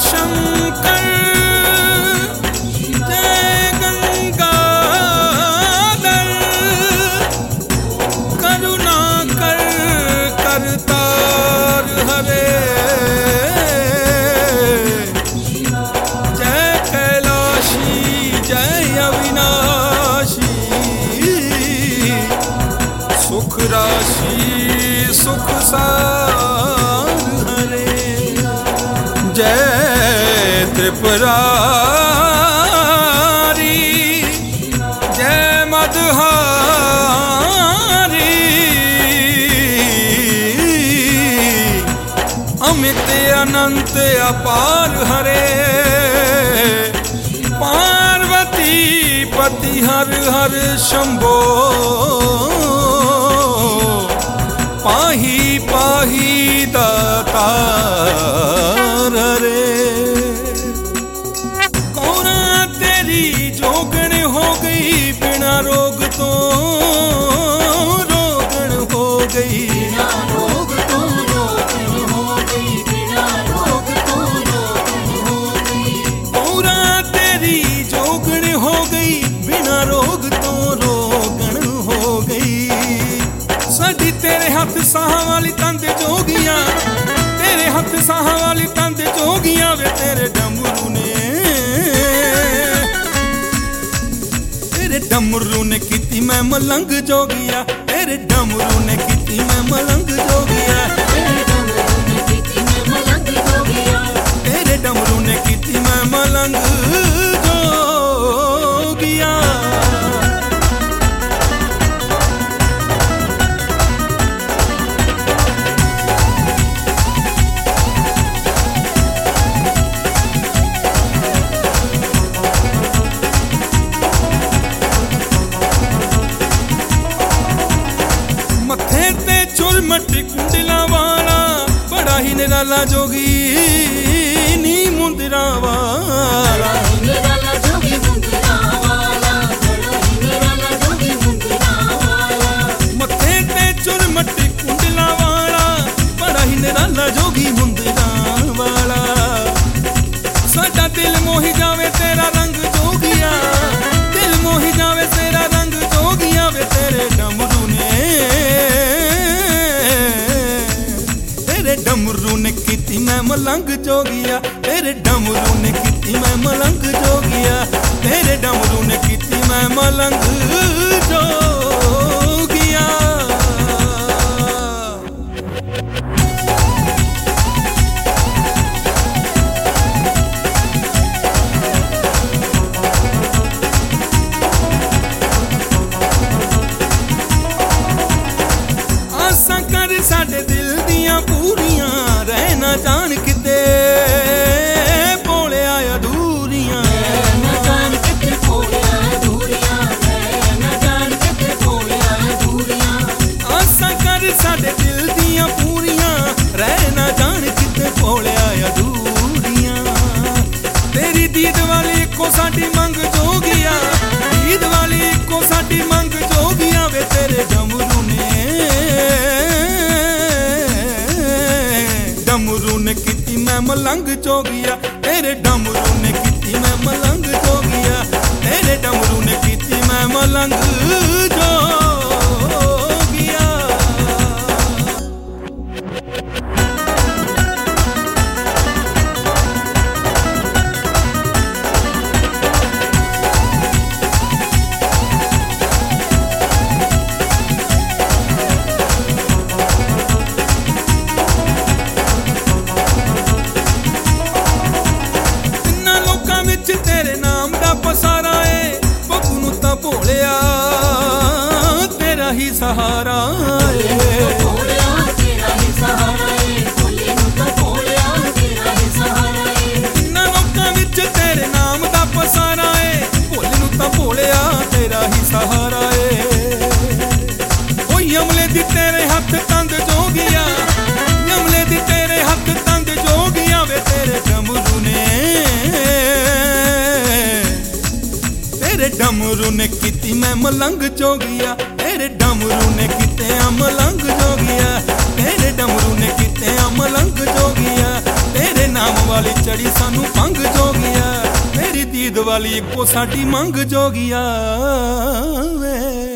शंकर जय गंगाधर करुणा कर करतार हरे जय कैलाशी जय अविनाशी सुख राशि सुख सार हरे जय त्रिपुरारी जय मदहारी अमित अनंत अपार हरे पार्वती पति हर हर शंभो पाही पाही दातार हरे कौना तेरी जोगण हो गई बिना रोग तो रोगण हो गई बिना रोग तो रोगन हो गई, बिना रोग तो रोगन हो गई। कौना तेरी जोगण हो गई बिना रोग तो रोगण हो गई साडी तेरे हथ साह वाली तंद जोगिया तेरे हथ साह वाली तंद जोगिया वे तेरे डमरू ने कीती मैं मलंग जोगिया तेरे डमरू ने कीती मैं मलंग जोगिया तेरे डमरू ने कीती मैं मलंग जोगिया, तेरे डमरू ने कीती मैं मलंग जोगिया मथे ते चुरमट कुंडला वाला बड़ा ही निराला जोगी नी मुंदरा वाला निराला जोगी मुंदरा वाला, बड़ा ही निराला जोगी मुंदरा वाला। मथे ते चुरमट कुंडला वाला बड़ा ही निराला जोगी मुंदरा वाला साडा दिल मोही जावे तेरा रंग जोगिया दिल मोही जावे तेरा रंग जोगिया वे तेरे डमरू ने कीती मैं मलंग जोगिया तेरे डमरू ने कीती मैं मलंग जोगिया तेरे डमरू ने कीती मैं मलंग जोगिया आसां कर साडे दिल दियां पूरियां रहना जान किते भोलिया अधूरियां न जान किते भोलिया अधूरियां, न जान किते भोलिया अधूरियां। आसां कर साडे दिल दियां पूरियां रहना जान किते भोलिया अधूरियां तेरी दीद वाली इको साडी मंग जोगिया दीद वाली इको साडी मंग जोगिया वे तेरे डमरू ने कीती मैं मलंग जोगिया तेरे डमरू ने कीती मैं मलंग जोगिया तेरे डमरू ने कीती मैं मलंग जोगिया तेरे नाम दा पसारा है बबू नू तां भोलिया तेरा ही सहारा है भोलिया तेरा ही सहारा है, भोले नू तां भोलिया तेरा ही सहारा है। इन्हां लोकां विच तेरे नाम दा पसारा है भोले नू तां भोलिया तेरा ही सहारा है ओ यमले दी तेरे हथ तंद जोगिया यमले दी तेरे हथ तंद जोगिया वे तेरे डमरू ने कीती मैं मलंग जोगिया तेरे डमरू ने कीते मलंग जोगिया तेरे डमरू ने कीते मलंग जोगिया तेरे नाम वाले ਵਾਲੀ ਚੜੀ ਸਾਨੂੰ ਭੰਗ ਜੋਗੀਆ, ਮੇਰੀ ਦੀਦ ਵਾਲੀ ਇੱਕੋ ਸਾਡੀ ਮੰਗ ਜੋਗੀਆ ਵੇ।